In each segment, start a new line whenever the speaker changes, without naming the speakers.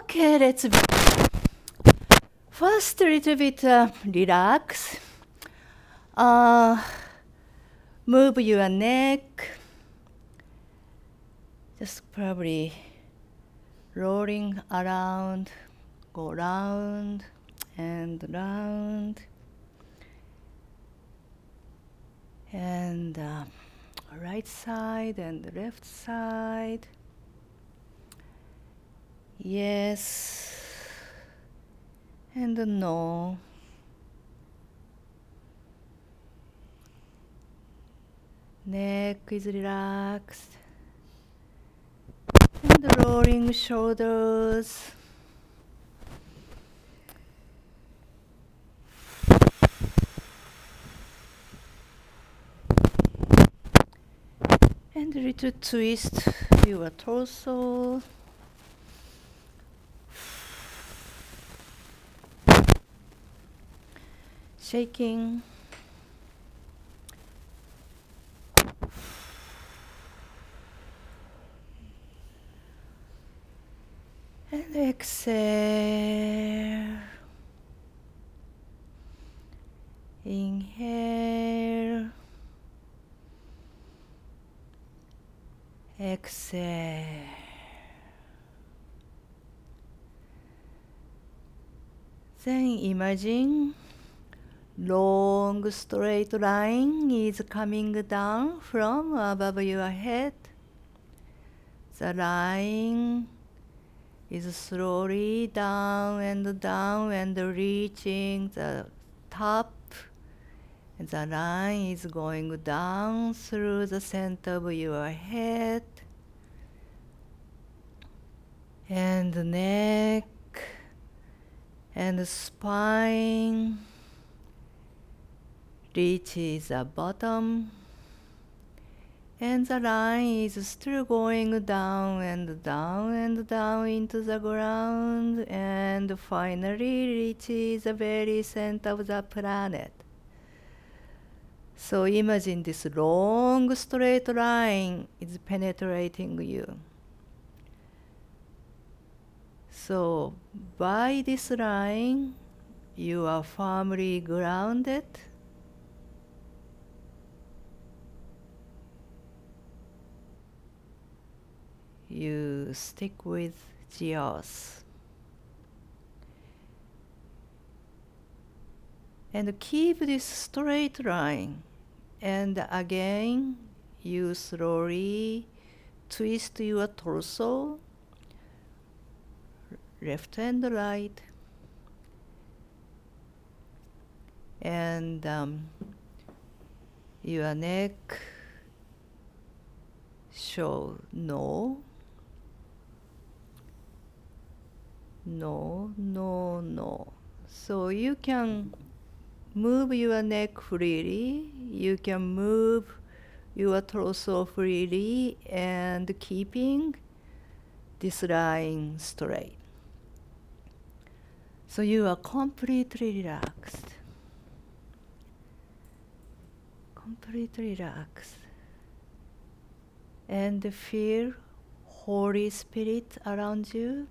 Okay, let's first a little bit relax. Move your neck. Just probably rolling around, go round and round. And right side and left side. Yes. And no. Neck is relaxed. And rolling shoulders. And a little twist your torso. Shaking. And exhale. Inhale. Exhale. Then imagine long straight line is coming down from above your head. The line is slowly down and reaching the top. And the line is going down through the center of your head and the neck and the spine reaches the bottom. And the line is still going down and down and down into the ground and finally reaches the very center of the planet. So imagine this long straight line is penetrating you. So by this line, you are firmly grounded. You stick with the earth. And keep this straight line. And again, you slowly twist your torso, left and right. And your neck show no. No, no, no. So you can move your neck freely. You can move your torso freely and keeping this line straight. So you are completely relaxed. Completely relaxed. And feel Holy Spirit around you.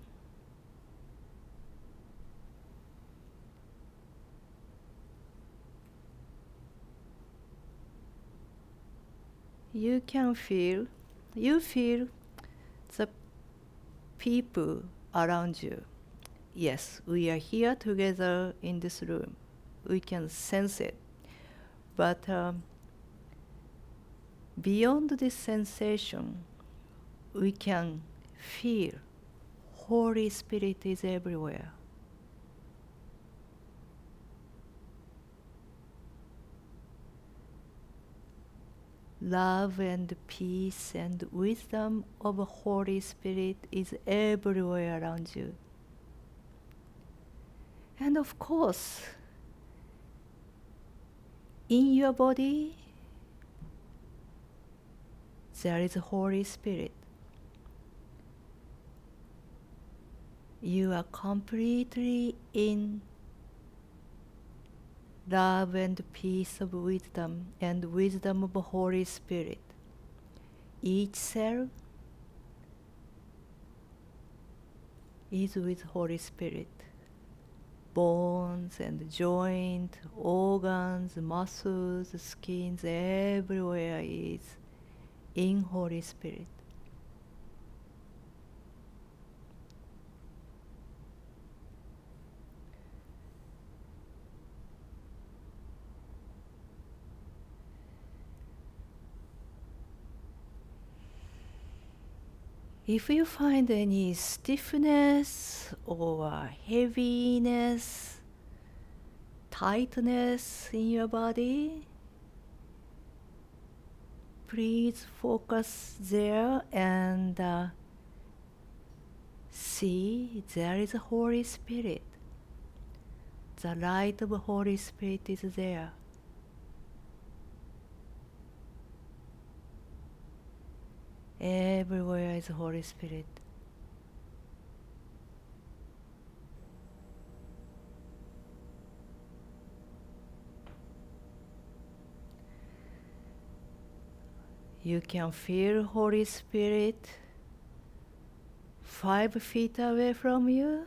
You feel the people around you. Yes, we are here together in this room. We can sense it. But beyond this sensation, we can feel Holy Spirit is everywhere. Love and peace and wisdom of Holy Spirit is everywhere around you. And of course, in your body, there is Holy Spirit. You are completely in love and peace of wisdom and wisdom of Holy Spirit. Each cell is with Holy Spirit. Bones and joint, organs, muscles, skins, everywhere is in Holy Spirit. If you find any stiffness or heaviness, tightness in your body, please focus there and see there is a Holy Spirit. The light of Holy Spirit is there. Everywhere is Holy Spirit. You can feel Holy Spirit 5 feet away from you.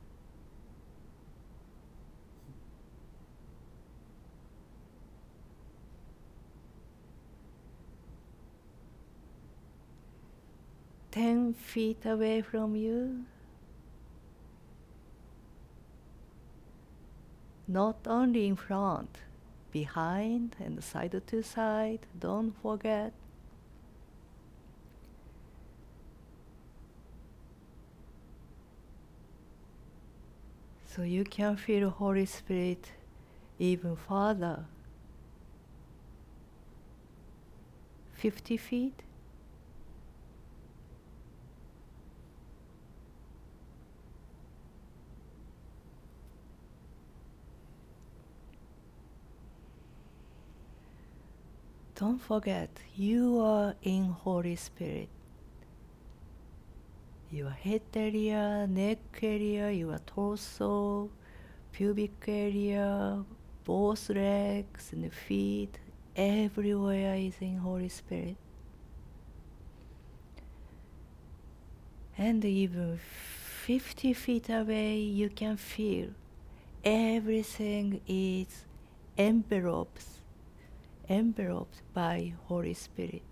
Ten feet away from you. Not only in front, behind and side to side, don't forget. So you can feel Holy Spirit even further. 50 feet. Don't forget, you are in Holy Spirit. Your head area, neck area, your torso, pubic area, both legs and feet, everywhere is in Holy Spirit. And even 50 feet away, you can feel everything is enveloped by Holy Spirit.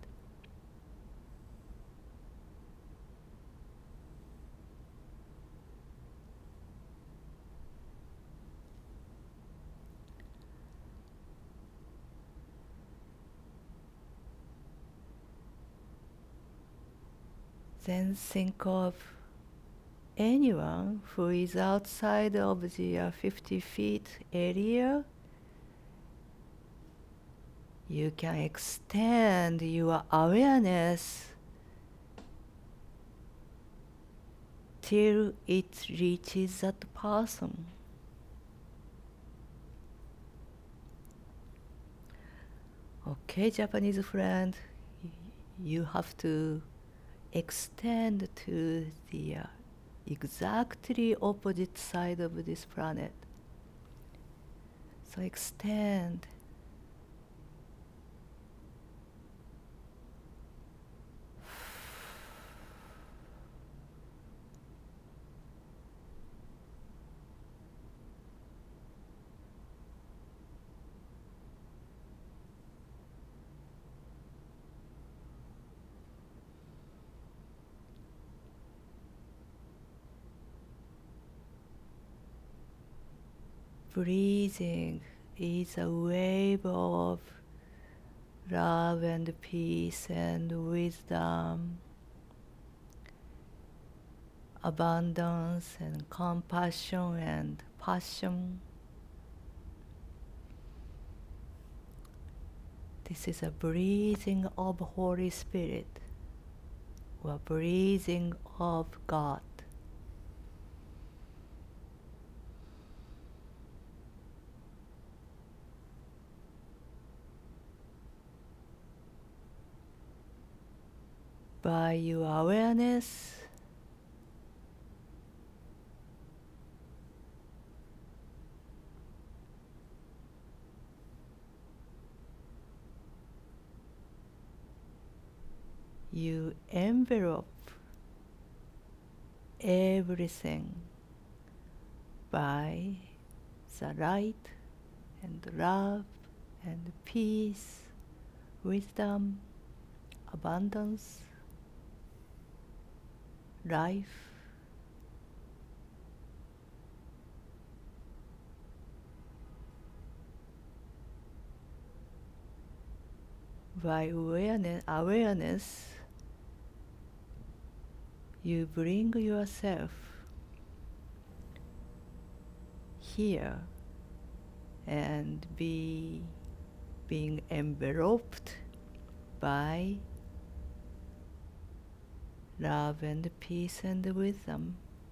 Then think of anyone who is outside of the 50 feet area. You can extend your awareness till it reaches that person. Okay, Japanese friend, you have to extend to the exactly opposite side of this planet. So extend. Breathing is a wave of love and peace and wisdom, abundance and compassion and passion. This is a breathing of Holy Spirit or breathing of God. By your awareness, you envelop everything by the light and love and peace, wisdom, abundance, life. By awareness, you bring yourself here and being enveloped by love and peace and wisdom.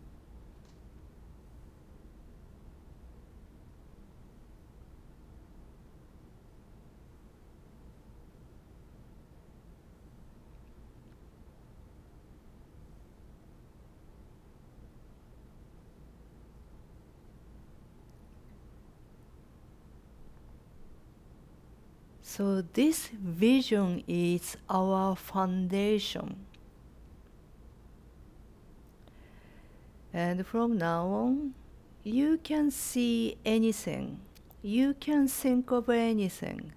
So this vision is our foundation. And from now on, you can see anything. You can think of anything.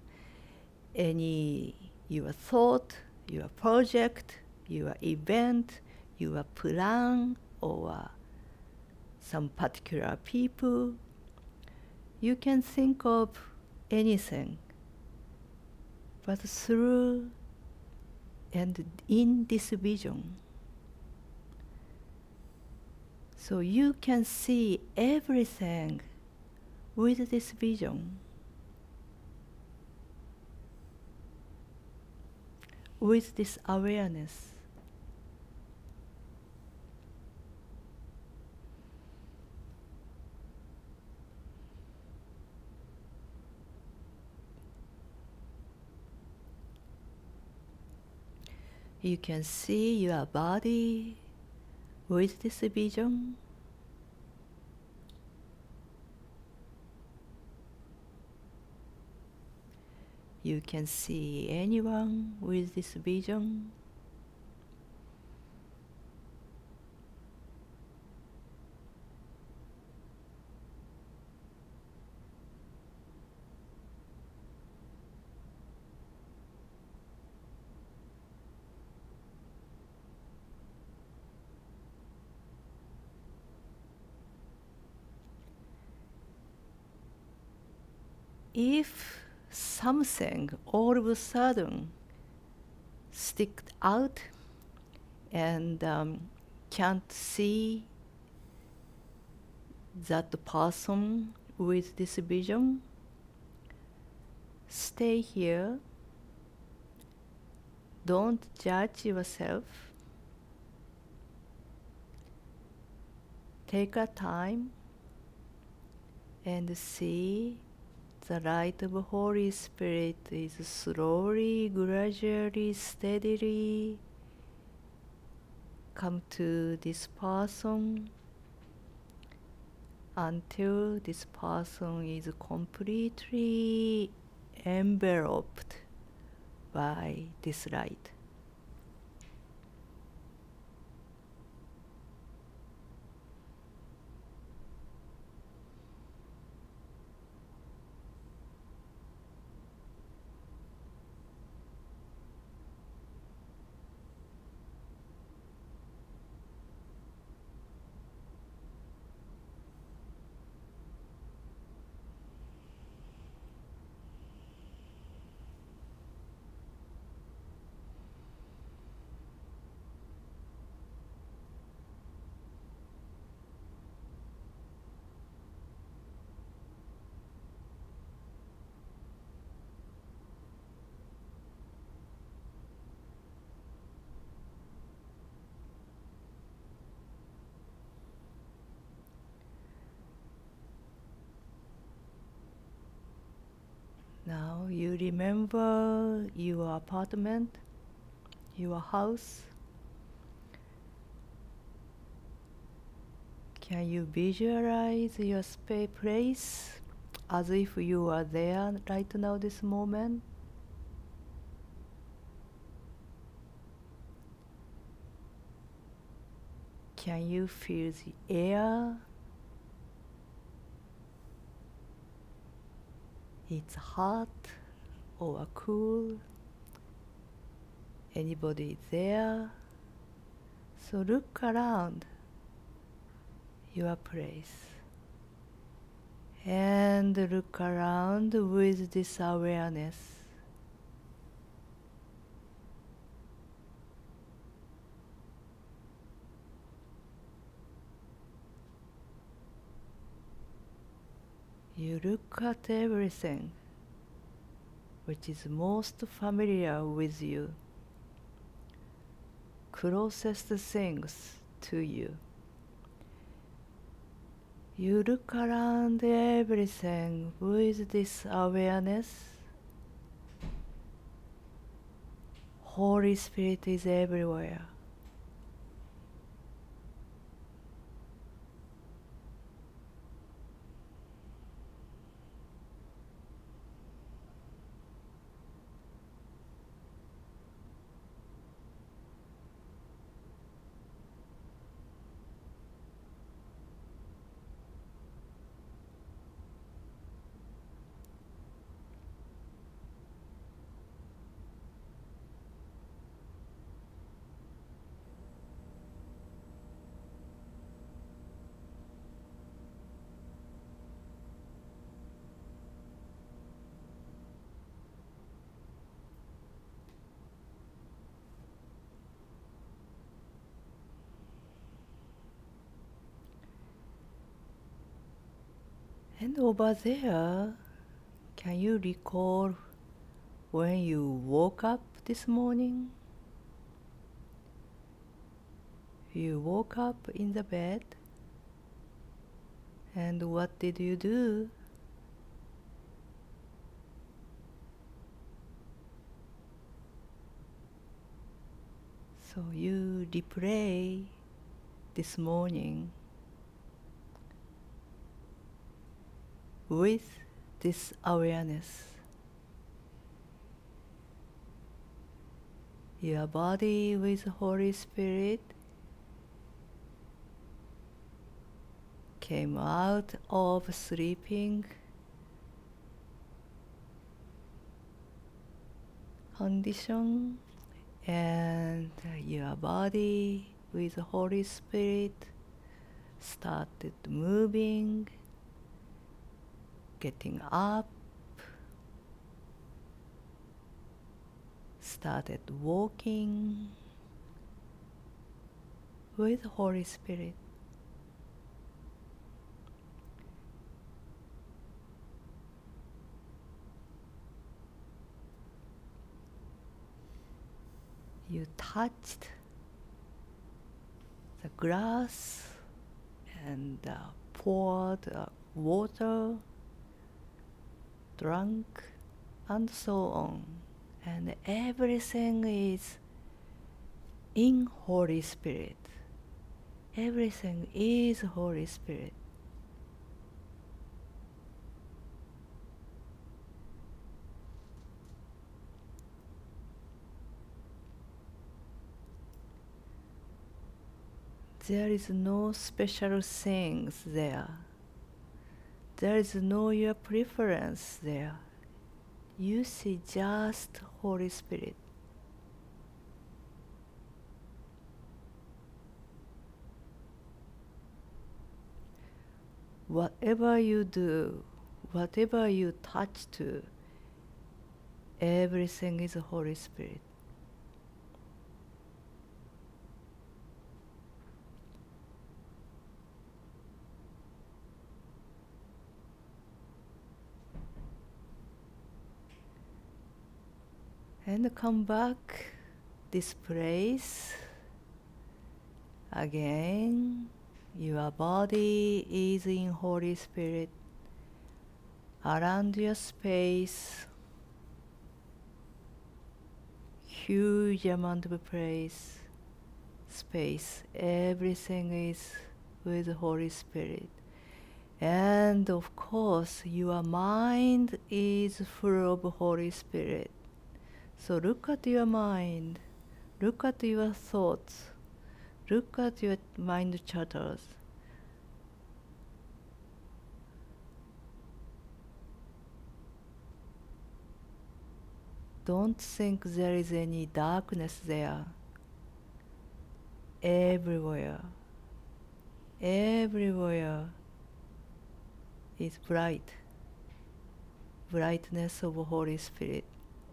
Your thought, your project, your event, your plan, or some particular people. You can think of anything. But through and in this vision, so you can see everything with this vision, with this awareness. You can see your body with this vision. You can see anyone with this vision. If something all of a sudden sticked out and can't see that person with this vision, stay here. Don't judge yourself. Take a time and see the light of Holy Spirit is slowly, gradually, steadily come to this person until this person is completely enveloped by this light. Now you remember your apartment, your house. Can you visualize your place as if you are there right now, this moment? Can you feel the air? It's hot or cool? Anybody there? So look around your place and look around with this awareness. You look at everything which is most familiar with you, closest things to you. You look around everything with this awareness. Holy Spirit is everywhere. And over there, can you recall when you woke up this morning? You woke up in the bed, and what did you do? So you replay this morning with this awareness. Your body with Holy Spirit came out of sleeping condition, and your body with Holy Spirit started moving, getting up, started walking with Holy Spirit. You touched the glass and poured water, drank, and so on. And everything is in Holy Spirit. Everything is Holy Spirit. There is no special things there. There is no your preference there. You see just Holy Spirit. Whatever you do, whatever you touch to, everything is Holy Spirit. And come back this place again. Your body is in Holy Spirit. Around your space, huge amount of space, everything is with Holy Spirit. And of course, your mind is full of Holy Spirit. So look at your mind, look at your thoughts, Look at your mind chatters. Don't think there is any darkness there. Everywhere is bright, brightness of Holy Spirit.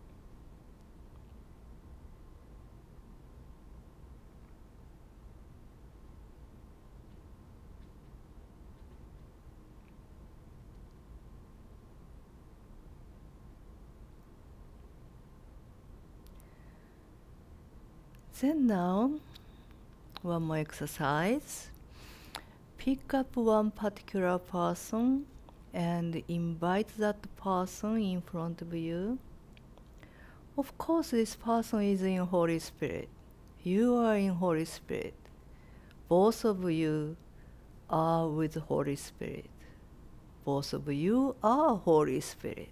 Then now, one more exercise. Pick up one particular person and invite that person in front of you. Of course, this person is in Holy Spirit. You are in Holy Spirit. Both of you are with Holy Spirit. Both of you are Holy Spirit.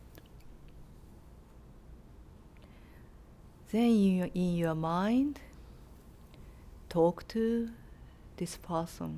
Then in your mind, talk to this person.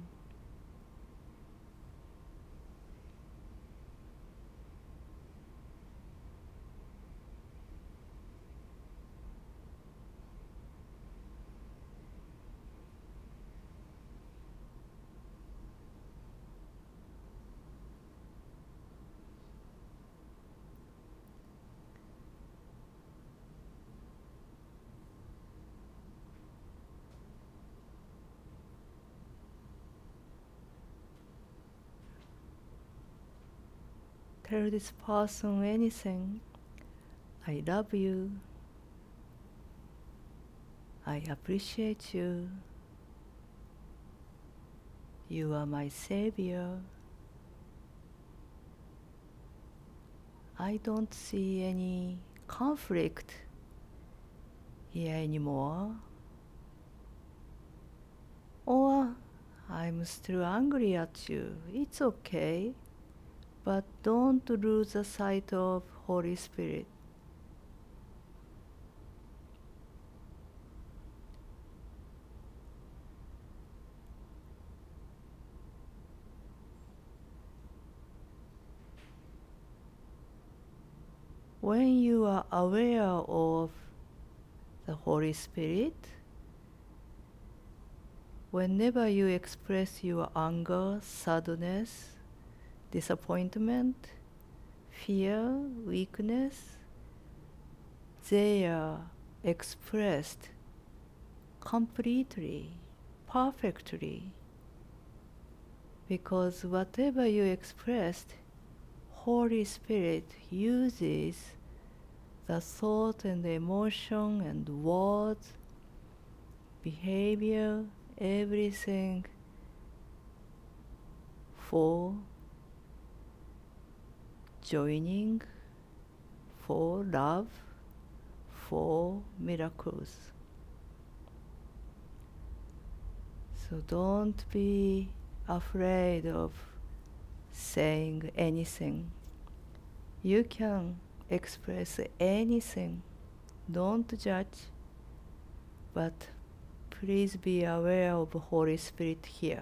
Tell this person anything. I love you. I appreciate you. You are my savior. I don't see any conflict here anymore. Or I'm still angry at you. It's okay. But don't lose the sight of Holy Spirit. When you are aware of the Holy Spirit, whenever you express your anger, sadness, disappointment, fear, weakness, they are expressed completely, perfectly, because whatever you expressed, Holy Spirit uses the thought and emotion and words, behavior, everything for joining, for love, for miracles. So don't be afraid of saying anything. You can express anything. Don't judge, but please be aware of Holy Spirit here.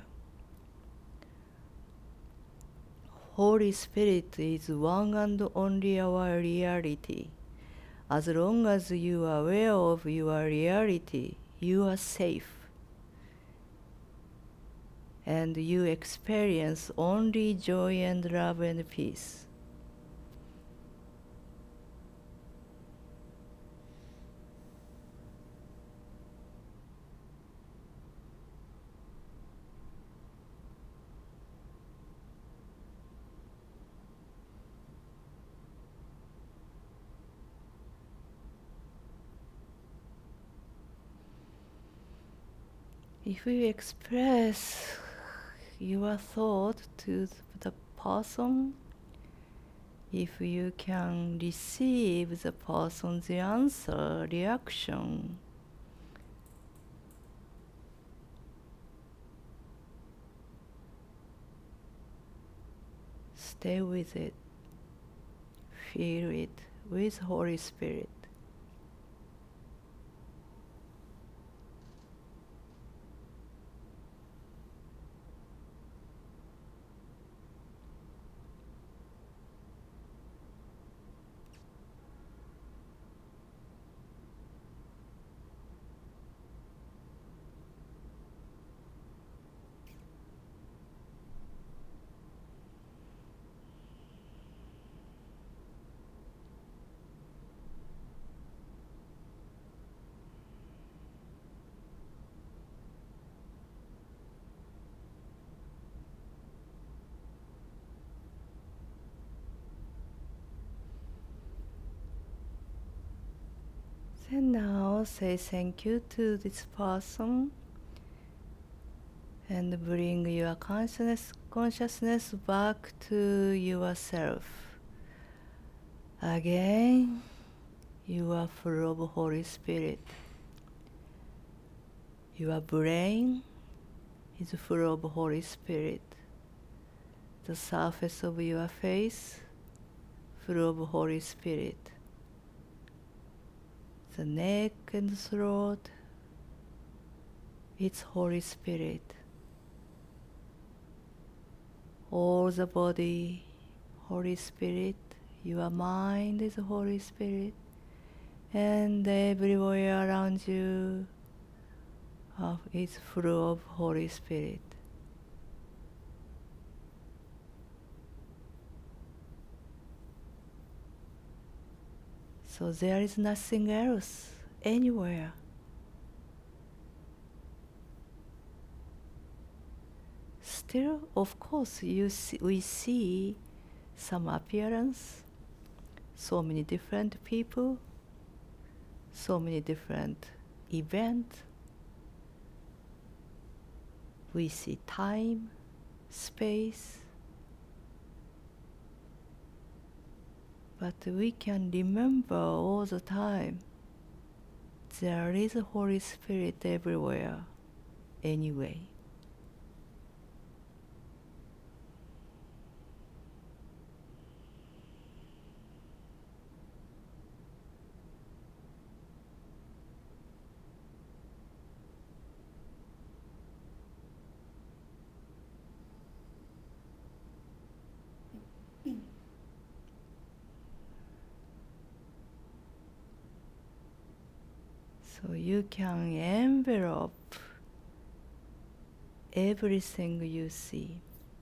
Holy Spirit is one and only our reality. As long as you are aware of your reality, you are safe. And you experience only joy and love and peace. If you express your thought to the person, if you can receive the person's answer, reaction, stay with it, feel it with Holy Spirit. Then now say thank you to this person and bring your consciousness back to yourself. Again, you are full of Holy Spirit. Your brain is full of Holy Spirit. The surface of your face, full of Holy Spirit. The neck and throat, it's Holy Spirit. All the body, Holy Spirit. Your mind is Holy Spirit. And everywhere around you is full of Holy Spirit. So there is nothing else anywhere. Still, of course, we see some appearance, so many different people, so many different events. We see time, space, but we can remember all the time there is a Holy Spirit everywhere, anyway. So you can envelop everything you see.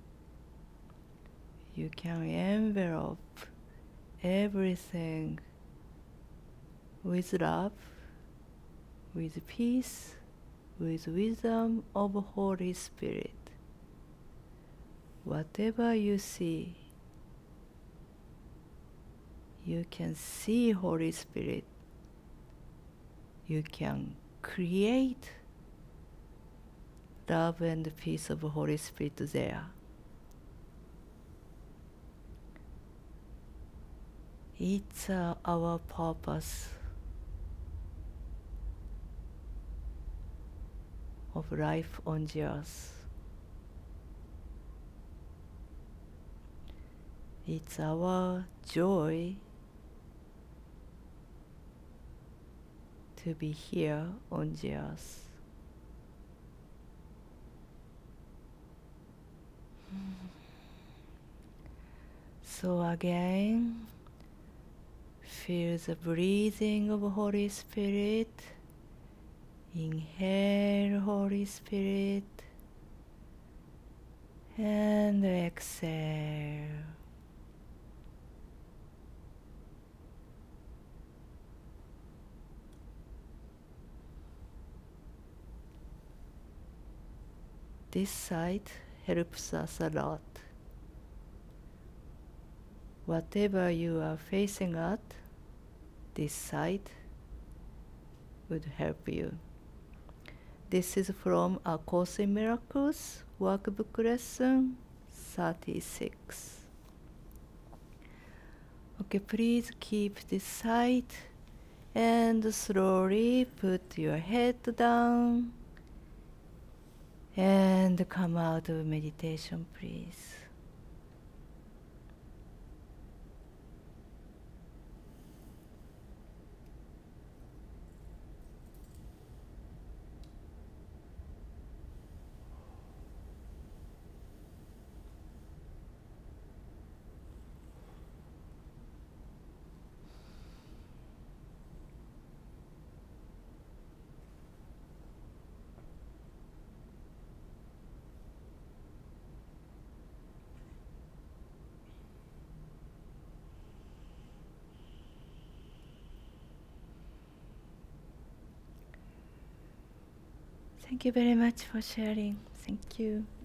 You can envelop everything with love, with peace, with wisdom of Holy Spirit. Whatever you see, you can see Holy Spirit. You can create love and peace of Holy Spirit there. It's our purpose of life on the earth. It's our joy to be here on the earth. So again, feel the breathing of Holy Spirit. Inhale Holy Spirit and exhale. This side helps us a lot. Whatever you are facing at, this side would help you. This is from A Course in Miracles, Workbook Lesson 36. Okay, please keep this side and slowly put your head down and come out of meditation, please. Thank you very much for sharing. Thank you.